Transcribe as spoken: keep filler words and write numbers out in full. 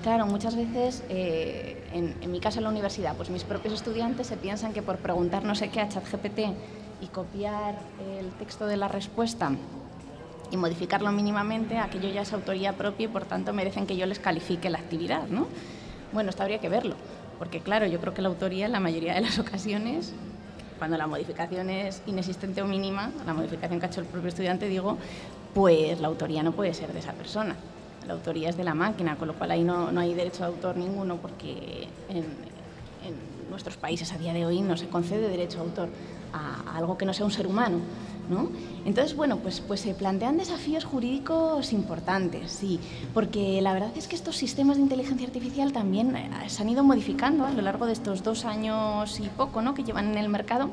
claro, muchas veces, eh, en, en mi caso en la universidad, pues mis propios estudiantes se piensan que por preguntar no sé qué a ChatGPT y copiar el texto de la respuesta y modificarlo mínimamente, aquello ya es autoría propia y por tanto merecen que yo les califique la actividad, ¿no? Bueno, esto habría que verlo, porque claro, yo creo que la autoría en la mayoría de las ocasiones, cuando la modificación es inexistente o mínima, la modificación que ha hecho el propio estudiante, digo, pues la autoría no puede ser de esa persona. La autoría es de la máquina, con lo cual ahí no, no hay derecho de autor ninguno, porque en, en nuestros países a día de hoy no se concede derecho de autor a, a algo que no sea un ser humano, ¿no? Entonces, bueno, pues, pues se plantean desafíos jurídicos importantes, sí, porque la verdad es que estos sistemas de inteligencia artificial también se han ido modificando a lo largo de estos dos años y poco, ¿no?, que llevan en el mercado.